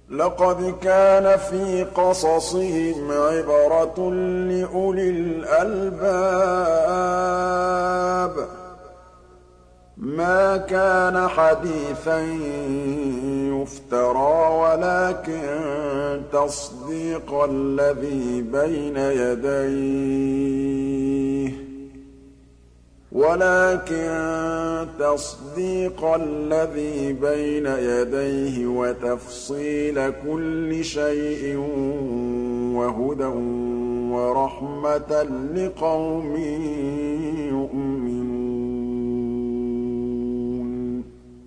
لَقَدْ كَانَ فِي قَصَصِهِمْ عِبْرَةٌ لِّأُولِي الْأَلْبَابِ ۗ مَا كَانَ حَدِيثًا يُفْتَرَىٰ وَلَٰكِن تَصْدِيقَ الَّذِي بَيْنَ يَدَيْهِ وَتَفْصِيلَ كُلِّ شَيْءٍ وَهُدًى وَرَحْمَةً لِّقَوْمٍ يُؤْمِنُونَ